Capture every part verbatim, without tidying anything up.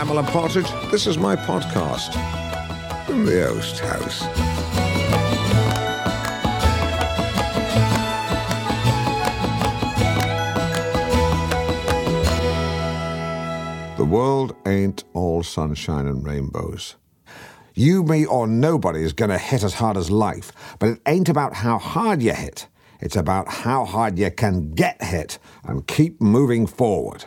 Alan Partridge. This is my podcast from the Oast House. The world ain't all sunshine and rainbows. You, me, or nobody is going to hit as hard as life, but it ain't about how hard you hit. It's about how hard you can get hit and keep moving forward.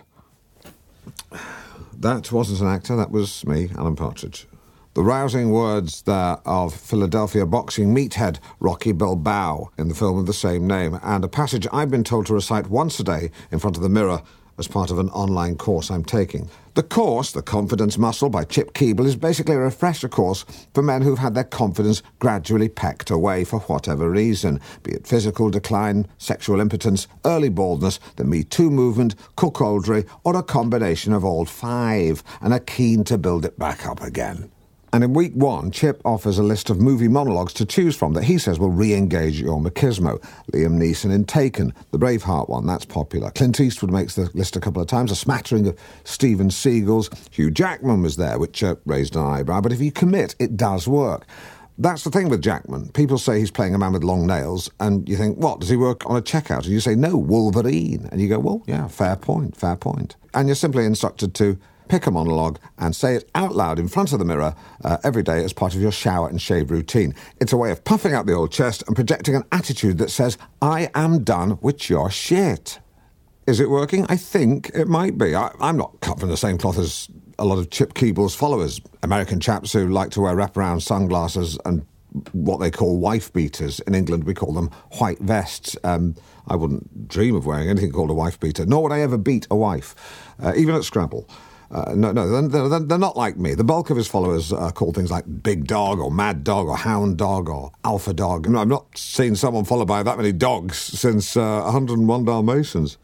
That wasn't an actor, that was me, Alan Partridge. The rousing words there of Philadelphia boxing meathead Rocky Balboa in the film of the same name, and a passage I've been told to recite once a day in front of the mirror as part of an online course I'm taking. The course, The Confidence Muscle by Chip Keeble, is basically a refresher course for men who've had their confidence gradually pecked away for whatever reason, be it physical decline, sexual impotence, early baldness, the Me Too movement, cuckoldry, or a combination of all five, and are keen to build it back up again. And in week one, Chip offers a list of movie monologues to choose from that he says will re-engage your machismo. Liam Neeson in Taken, the Braveheart one, that's popular. Clint Eastwood makes the list a couple of times, a smattering of Steven Seagal's. Hugh Jackman was there, which uh, raised an eyebrow, but if you commit, it does work. That's the thing with Jackman. People say he's playing a man with long nails, and you think, what, does he work on a checkout? And you say, no, Wolverine. And you go, well, yeah, fair point, fair point. And you're simply instructed to pick a monologue and say it out loud in front of the mirror uh, every day as part of your shower and shave routine. It's a way of puffing out the old chest and projecting an attitude that says, I am done with your shit. Is it working? I think it might be. I, I'm not cut from the same cloth as a lot of Chip Keeble's followers, American chaps who like to wear wraparound sunglasses and what they call wife beaters. In England, we call them white vests. Um, I wouldn't dream of wearing anything called a wife beater, nor would I ever beat a wife, uh, even at Scrabble. Uh, no, no, they're, they're not like me. The bulk of his followers are called things like Big Dog or Mad Dog or Hound Dog or Alpha Dog. I've not seen someone followed by that many dogs since uh, one hundred and one Dalmatians.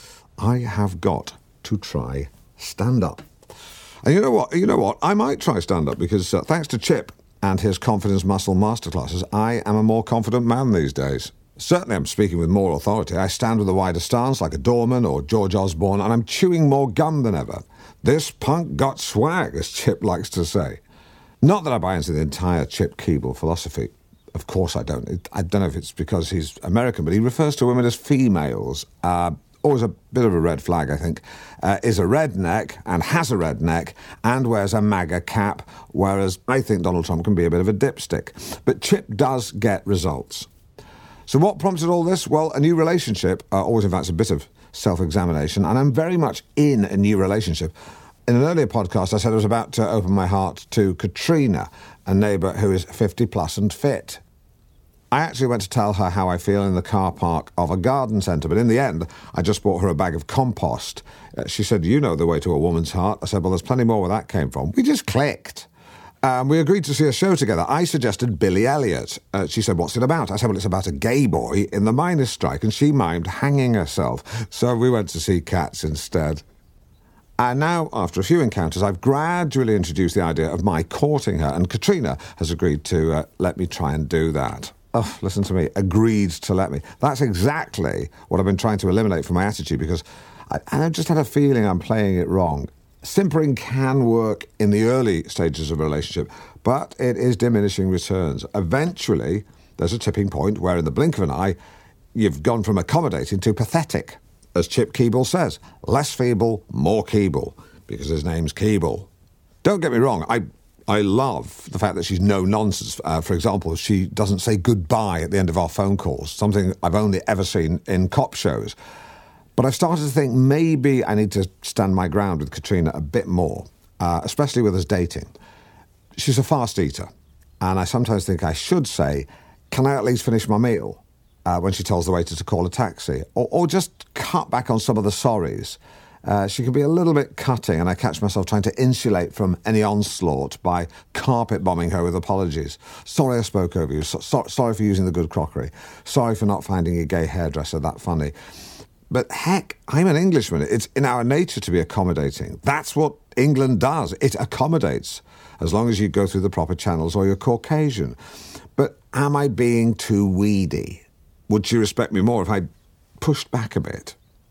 I have got to try stand-up. And you know what? You know what? I might try stand-up because uh, thanks to Chip and his Confidence Muscle masterclasses, I am a more confident man these days. Certainly I'm speaking with more authority. I stand with a wider stance like a doorman or George Osborne, and I'm chewing more gum than ever. This punk got swag, as Chip likes to say. Not that I buy into the entire Chip Keeble philosophy. Of course I don't. It, I don't know if it's because he's American, but he refers to women as females. Uh, always a bit of a red flag, I think. Uh, is a redneck and has a redneck and wears a MAGA cap, whereas I think Donald Trump can be a bit of a dipstick. But Chip does get results. So what prompted all this? Well, a new relationship uh, always invites a bit of self-examination, and I'm very much in a new relationship. In an earlier podcast, I said I was about to open my heart to Katrina, a neighbour who is fifty plus and fit. I actually went to tell her how I feel in the car park of a garden centre, but in the end, I just bought her a bag of compost. Uh, she said, you know the way to a woman's heart. I said, well, there's plenty more where that came from. We just clicked. Um, we agreed to see a show together. I suggested Billy Elliot. Uh, she said, what's it about? I said, well, it's about a gay boy in the miners' strike, and she mimed hanging herself. So we went to see Cats instead. And now, after a few encounters, I've gradually introduced the idea of my courting her, and Katrina has agreed to uh, let me try and do that. Oh, listen to me, agreed to let me. That's exactly what I've been trying to eliminate from my attitude, because I, I just had a feeling I'm playing it wrong. Simpering can work in the early stages of a relationship, but it is diminishing returns. Eventually, there's a tipping point where, in the blink of an eye, you've gone from accommodating to pathetic. As Chip Keeble says, less feeble, more Keeble, because his name's Keeble. Don't get me wrong, I I love the fact that she's no-nonsense. Uh, for example, she doesn't say goodbye at the end of our phone calls, something I've only ever seen in cop shows. But I've started to think maybe I need to stand my ground with Katrina a bit more, uh, especially with us dating. She's a fast eater, and I sometimes think I should say, can I at least finish my meal, uh, when she tells the waiter to call a taxi, or, or just cut back on some of the sorries. Uh, she can be a little bit cutting, and I catch myself trying to insulate from any onslaught by carpet-bombing her with apologies. Sorry I spoke over you. So, so, sorry for using the good crockery. Sorry for not finding your gay hairdresser that funny. But heck, I'm an Englishman. It's in our nature to be accommodating. That's what England does. It accommodates, as long as you go through the proper channels or you're Caucasian. But am I being too weedy? Would she respect me more if I pushed back a bit?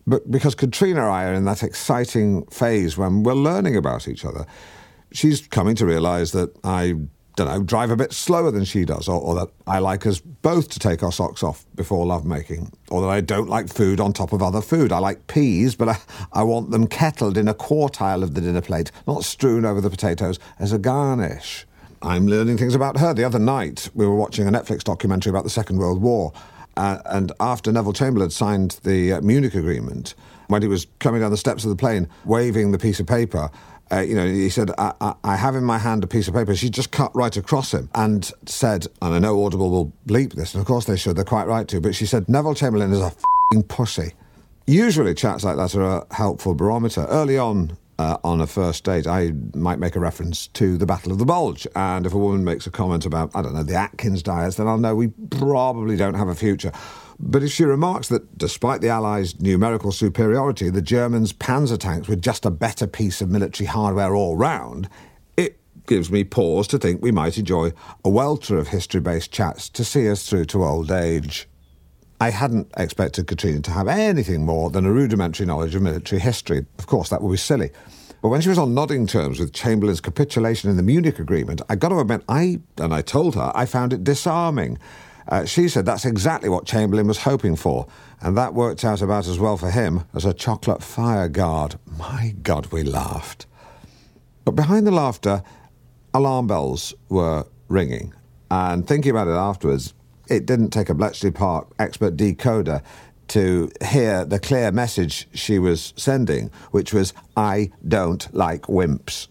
But because Katrina and I are in that exciting phase when we're learning about each other, she's coming to realise that I, don't know, drive a bit slower than she does, or, or that I like us both to take our socks off before lovemaking, or that I don't like food on top of other food. I like peas, but I, I want them kettled in a quartile of the dinner plate, not strewn over the potatoes as a garnish. I'm learning things about her. The other night, we were watching a Netflix documentary about the Second World War, uh, and after Neville Chamberlain signed the uh, Munich Agreement, when he was coming down the steps of the plane, waving the piece of paper, uh, you know, he said, I, I, I have in my hand a piece of paper. She just cut right across him and said, and I know Audible will bleep this, and of course they should, they're quite right to, but she said, Neville Chamberlain is a f***ing pussy. Usually chats like that are a helpful barometer. Early on, Uh, on a first date, I might make a reference to the Battle of the Bulge, and if a woman makes a comment about, I don't know, the Atkins diets, then I'll know we probably don't have a future. But if she remarks that, despite the Allies' numerical superiority, the Germans' Panzer tanks were just a better piece of military hardware all round, it gives me pause to think we might enjoy a welter of history-based chats to see us through to old age. I hadn't expected Katrina to have anything more than a rudimentary knowledge of military history. Of course, that would be silly. But when she was on nodding terms with Chamberlain's capitulation in the Munich Agreement, I got to admit, I, and I told her, I found it disarming. Uh, she said that's exactly what Chamberlain was hoping for, and that worked out about as well for him as a chocolate fire guard. My God, we laughed. But behind the laughter, alarm bells were ringing, and thinking about it afterwards, it didn't take a Bletchley Park expert decoder to hear the clear message she was sending, which was, I don't like wimps.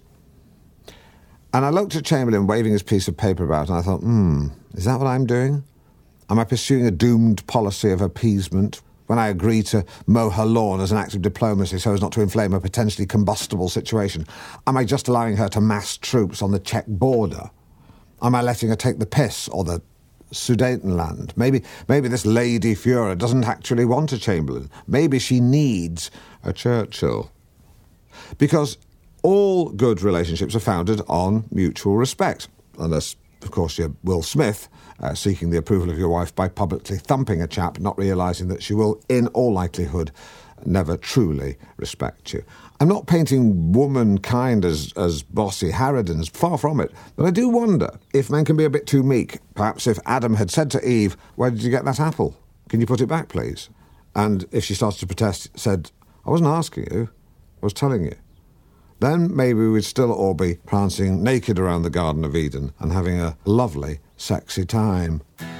And I looked at Chamberlain waving his piece of paper about, and I thought, hmm, is that what I'm doing? Am I pursuing a doomed policy of appeasement when I agree to mow her lawn as an act of diplomacy so as not to inflame a potentially combustible situation? Am I just allowing her to mass troops on the Czech border? Am I letting her take the piss or the Sudetenland? Maybe maybe this Lady Führer doesn't actually want a Chamberlain. Maybe she needs a Churchill. Because all good relationships are founded on mutual respect, unless, of course, you're Will Smith, uh, seeking the approval of your wife by publicly thumping a chap, not realising that she will, in all likelihood, never truly respect you. I'm not painting womankind as, as bossy harridans, far from it, but I do wonder if men can be a bit too meek. Perhaps if Adam had said to Eve, where did you get that apple? Can you put it back, please? And if she starts to protest, said, I wasn't asking you, I was telling you. Then maybe we'd still all be prancing naked around the Garden of Eden and having a lovely, sexy time.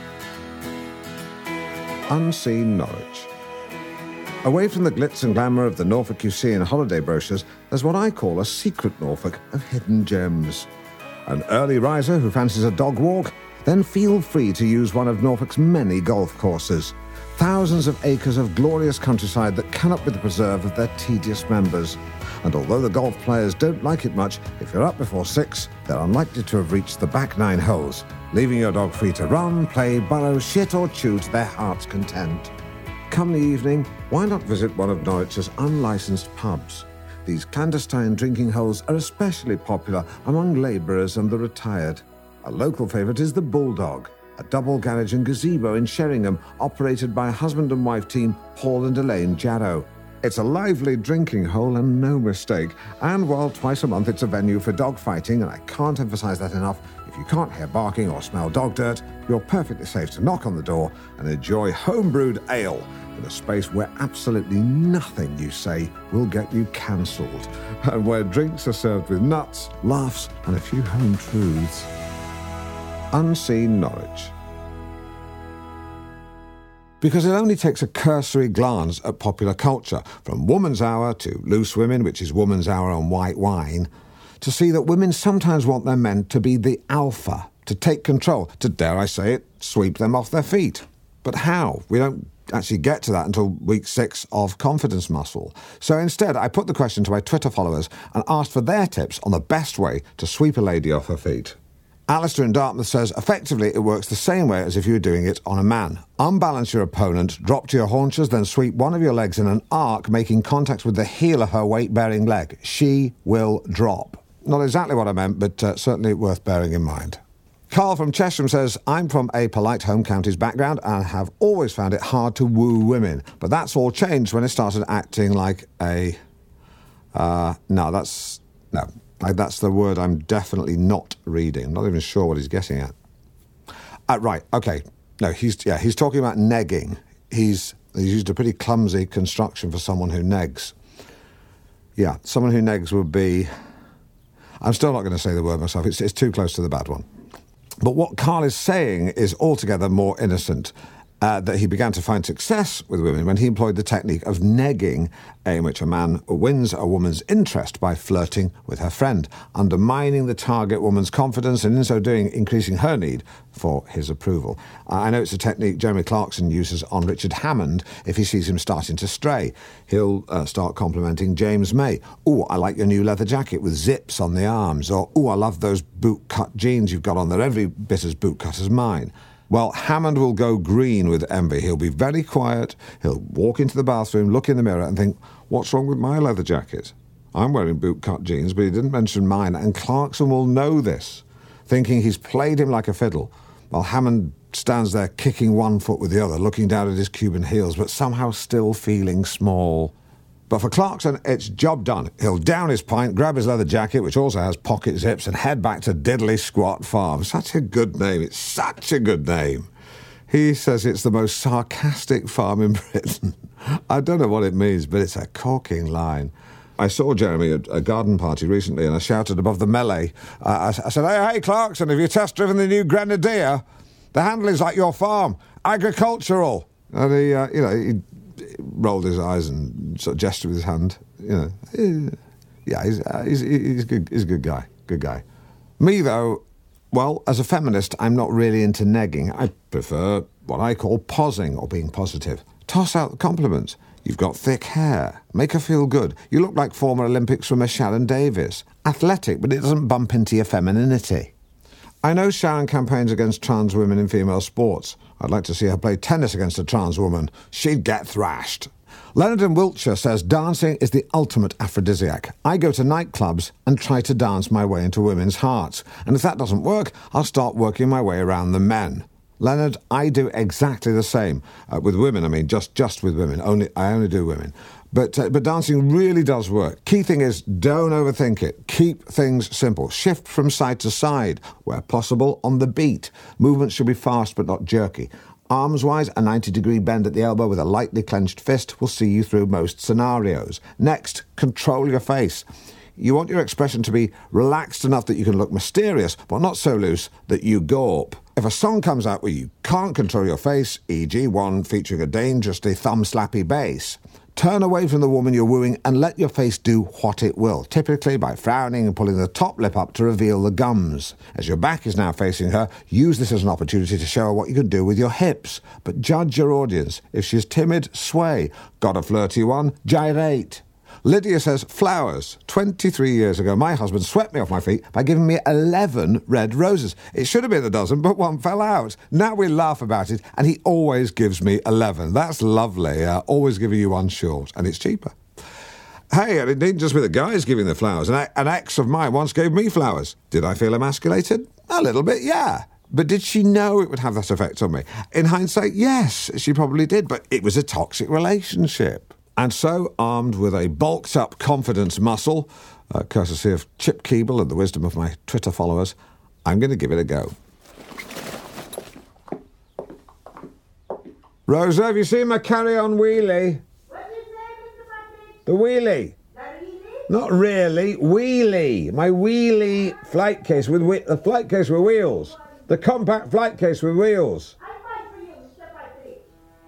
Unseen Norwich. Away from the glitz and glamour of the Norfolk you see in holiday brochures, there's what I call a secret Norfolk of hidden gems. An early riser who fancies a dog walk? Then feel free to use one of Norfolk's many golf courses. Thousands of acres of glorious countryside that cannot be the preserve of their tedious members. And although the golf players don't like it much, if you're up before six, they're unlikely to have reached the back nine holes, leaving your dog free to run, play, burrow, shit or chew to their heart's content. Come the evening, why not visit one of Norwich's unlicensed pubs? These clandestine drinking holes are especially popular among labourers and the retired. A local favourite is the Bulldog, a double garage and gazebo in Sheringham, operated by a husband and wife team, Paul and Elaine Jarrow. It's a lively drinking hole and no mistake, and while twice a month it's a venue for dog fighting, and I can't emphasise that enough, if you can't hear barking or smell dog dirt, you're perfectly safe to knock on the door and enjoy home-brewed ale in a space where absolutely nothing you say will get you cancelled, and where drinks are served with nuts, laughs, and a few home truths. Unseen Norwich. Because it only takes a cursory glance at popular culture, from Woman's Hour to Loose Women, which is Woman's Hour on white wine, to see that women sometimes want their men to be the alpha, to take control, to, dare I say it, sweep them off their feet. But how? We don't actually get to that until week six of Confidence Muscle. So instead, I put the question to my Twitter followers and asked for their tips on the best way to sweep a lady off her feet. Alistair in Dartmouth says, effectively, it works the same way as if you were doing it on a man. Unbalance your opponent, drop to your haunches, then sweep one of your legs in an arc, making contact with the heel of her weight-bearing leg. She will drop. Not exactly what I meant, but uh, certainly worth bearing in mind. Carl from Chesham says, I'm from a polite home counties background and have always found it hard to woo women. But that's all changed when I started acting like a... Uh, no, that's... No, like, that's the word I'm definitely not reading. I'm not even sure what he's getting at. Uh, right, OK. No, he's yeah, he's talking about negging. He's, he's used a pretty clumsy construction for someone who negs. Yeah, someone who negs would be... I'm still not going to say the word myself. It's, it's too close to the bad one. But what Carl is saying is altogether more innocent, uh, that he began to find success with women when he employed the technique of negging, in which a man wins a woman's interest by flirting with her friend, undermining the target woman's confidence and in so doing increasing her need for his approval. Uh, I know it's a technique Jeremy Clarkson uses on Richard Hammond if he sees him starting to stray. He'll uh, start complimenting James May. "Ooh, I like your new leather jacket with zips on the arms," or "Ooh, I love those boot-cut jeans you've got on. They're every bit as boot-cut as mine." Well, Hammond will go green with envy. He'll be very quiet. He'll walk into the bathroom, look in the mirror and think, what's wrong with my leather jacket? I'm wearing boot-cut jeans, but he didn't mention mine. And Clarkson will know this, thinking he's played him like a fiddle, while Hammond stands there kicking one foot with the other, looking down at his Cuban heels, but somehow still feeling small. But for Clarkson, it's job done. He'll down his pint, grab his leather jacket, which also has pocket zips, and head back to Diddley Squat Farm. Such a good name. It's such a good name. He says it's the most sarcastic farm in Britain. I don't know what it means, but it's a corking line. I saw Jeremy at a garden party recently, and I shouted above the melee. Uh, I, I said, hey, hey, Clarkson, have you test-driven the new Grenadier? The handling's like your farm. Agricultural. And he, uh, you know, he rolled his eyes and sort of gestured with his hand. You know, yeah, he's, uh, he's, he's, good, he's a good guy, good guy. Me, though, well, as a feminist, I'm not really into negging. I prefer what I call posing, or being positive. Toss out the compliments. You've got thick hair. Make her feel good. You look like former Olympic swimmer Sharon Davis. Athletic, but it doesn't bump into your femininity. I know Sharon campaigns against trans women in female sports. I'd like to see her play tennis against a trans woman. She'd get thrashed. Leonard in Wiltshire says dancing is the ultimate aphrodisiac. I go to nightclubs and try to dance my way into women's hearts. And if that doesn't work, I'll start working my way around the men. Leonard, I do exactly the same. Uh, with women, I mean, just, just with women. Only I only do women. But, uh, but dancing really does work. Key thing is, don't overthink it. Keep things simple. Shift from side to side, where possible, on the beat. Movements should be fast but not jerky. Arms-wise, a ninety-degree bend at the elbow with a lightly clenched fist will see you through most scenarios. Next, control your face. You want your expression to be relaxed enough that you can look mysterious, but not so loose that you gawp. If a song comes out where you can't control your face, for example one featuring a dangerously thumb-slappy bass, turn away from the woman you're wooing and let your face do what it will, typically by frowning and pulling the top lip up to reveal the gums. As your back is now facing her, use this as an opportunity to show her what you can do with your hips. But judge your audience. If she's timid, sway. Got a flirty one? Gyrate. Lydia says, flowers. twenty-three years ago, my husband swept me off my feet by giving me eleven red roses. It should have been a dozen, but one fell out. Now we laugh about it, and he always gives me eleven. That's lovely. Uh, always giving you one short, and it's cheaper. Hey, and it didn't just be the guys giving the flowers. An, an ex of mine once gave me flowers. Did I feel emasculated? A little bit, yeah. But did she know it would have that effect on me? In hindsight, yes, she probably did, but it was a toxic relationship. And so, armed with a bulked-up confidence muscle, uh, courtesy of Chip Keeble and the wisdom of my Twitter followers, I'm going to give it a go. Rosa, have you seen my carry-on wheelie? What did you say, Mister Patrick? The wheelie. Not really? Not really, wheelie. My wheelie flight case with whe- the flight case with wheels. The compact flight case with wheels. I fight for you, Mister Patrick.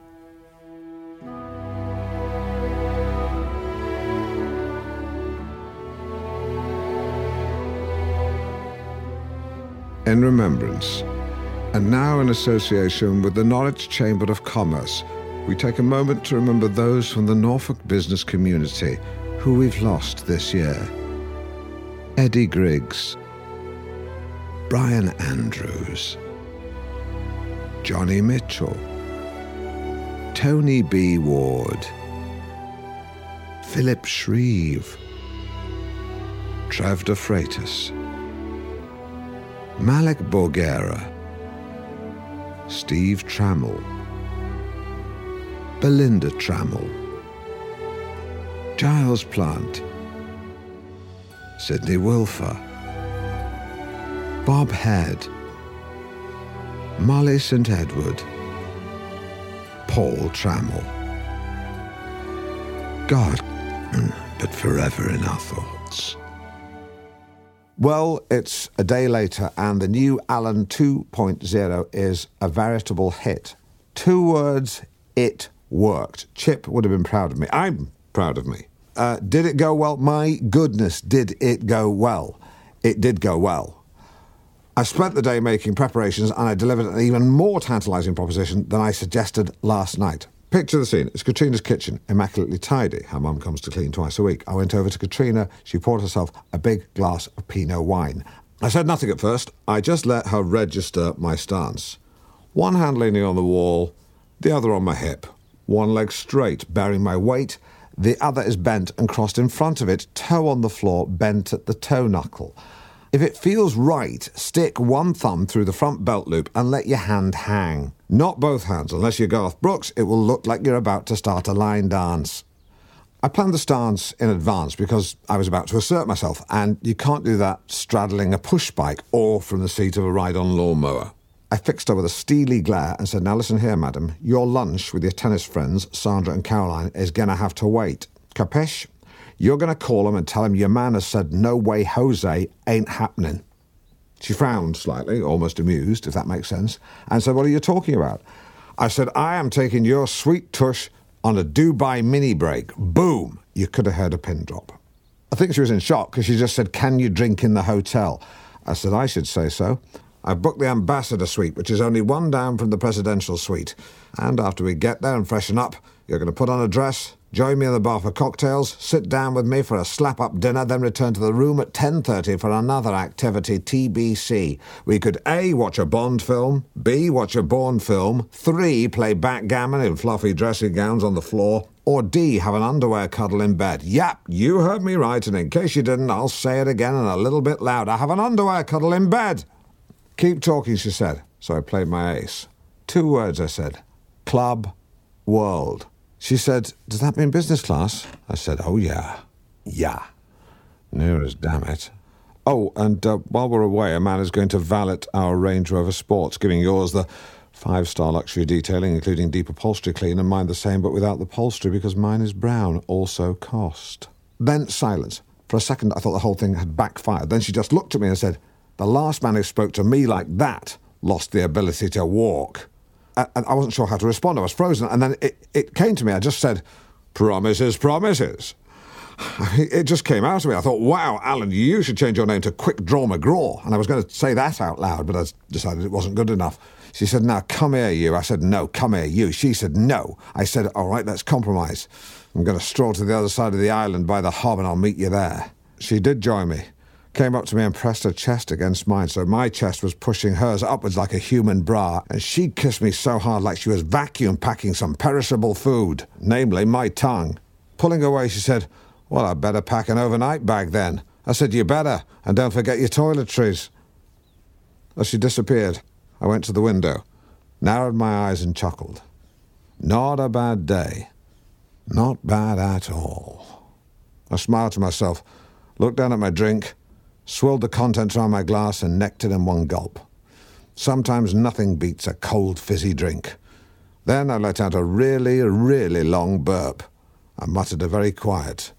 In remembrance, and now in association with the Norwich Chamber of Commerce, we take a moment to remember those from the Norfolk business community who we've lost this year. Eddie Griggs, Brian Andrews, Johnny Mitchell, Tony B. Ward, Philip Shreve, Trev de Freitas, Malik Borgera, Steve Trammell, Belinda Trammell, Giles Plant, Sidney Wilfer, Bob Head, Molly Saint Edward, Paul Trammell. God, but forever in our thoughts. Well, it's a day later and the new Alan two point oh is a veritable hit. Two words, it worked. Chip would have been proud of me. I'm proud of me. Uh, did it go well? My goodness, did it go well? It did go well. I spent the day making preparations and I delivered an even more tantalising proposition than I suggested last night. Picture the scene. It's Katrina's kitchen, immaculately tidy. Her mum comes to clean twice a week. I went over to Katrina. She poured herself a big glass of Pinot wine. I said nothing at first. I just let her register my stance. One hand leaning on the wall, the other on my hip. One leg straight, bearing my weight. The other is bent and crossed in front of it, toe on the floor, bent at the toe knuckle. If it feels right, stick one thumb through the front belt loop and let your hand hang. Not both hands. Unless you're Garth Brooks, it will look like you're about to start a line dance. I planned the stance in advance because I was about to assert myself, and you can't do that straddling a push bike or from the seat of a ride-on lawnmower. I fixed her with a steely glare and said, now listen here, madam, your lunch with your tennis friends, Sandra and Caroline, is going to have to wait. Capish? You're going to call them and tell them your man has said no way Jose ain't happening. She frowned slightly, almost amused, if that makes sense, and said, what are you talking about? I said, I am taking your sweet tush on a Dubai mini break. Boom! You could have heard a pin drop. I think she was in shock because she just said, can you drink in the hotel? I said, I should say so. I've booked the ambassador suite, which is only one down from the presidential suite. And after we get there and freshen up, you're going to put on a dress, join me in the bar for cocktails, sit down with me for a slap-up dinner, then return to the room at ten thirty for another activity, T B C. We could A, watch a Bond film, B, watch a Bourne film, three, play backgammon in fluffy dressing gowns on the floor, or D, have an underwear cuddle in bed. Yep, you heard me right, and in case you didn't, I'll say it again and a little bit louder. Have an underwear cuddle in bed. Keep talking, she said, so I played my ace. Two words, I said. Club, world. She said, does that mean business class? I said, oh, yeah. Yeah. Near as damn it. Oh, and uh, while we're away, a man is going to valet our Range Rover Sports, giving yours the five-star luxury detailing, including deep upholstery clean, and mine the same, but without the upholstery, because mine is brown, also cost. Then silence. For a second, I thought the whole thing had backfired. Then she just looked at me and said, the last man who spoke to me like that lost the ability to walk. And I wasn't sure how to respond. I was frozen. And then it, it came to me. I just said, promises, promises. It just came out of me. I thought, wow, Alan, you should change your name to Quick Draw McGraw. And I was going to say that out loud, but I decided it wasn't good enough. She said, now, come here, you. I said, no, come here, you. She said, no. I said, all right, let's compromise. I'm going to stroll to the other side of the island by the hob and I'll meet you there. She did join me. Came up to me and pressed her chest against mine, so my chest was pushing hers upwards like a human bra, and she kissed me so hard like she was vacuum packing some perishable food, namely my tongue. Pulling away, she said, well, I'd better pack an overnight bag then. I said, you better, and don't forget your toiletries. As she disappeared, I went to the window, narrowed my eyes and chuckled. Not a bad day. Not bad at all. I smiled to myself, looked down at my drink, swilled the contents around my glass and necked it in one gulp. Sometimes nothing beats a cold, fizzy drink. Then I let out a really, really long burp. I muttered a very quiet,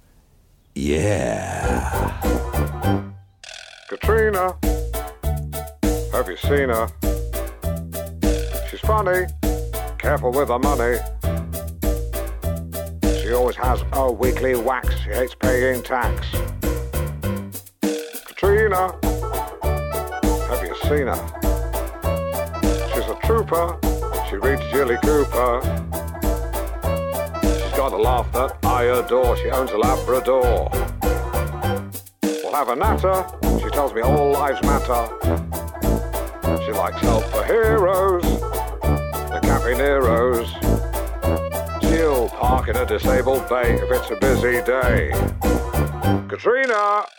yeah. Katrina, have you seen her? She's funny, careful with her money. She always has a weekly wax, she hates paying tax. Katrina, have you seen her? She's a trooper, she reads Jilly Cooper. She's got a laugh that I adore, she owns a Labrador. We'll have a natter, she tells me all lives matter. She likes help for heroes, the Capineros. She'll park in a disabled bay if it's a busy day. Katrina!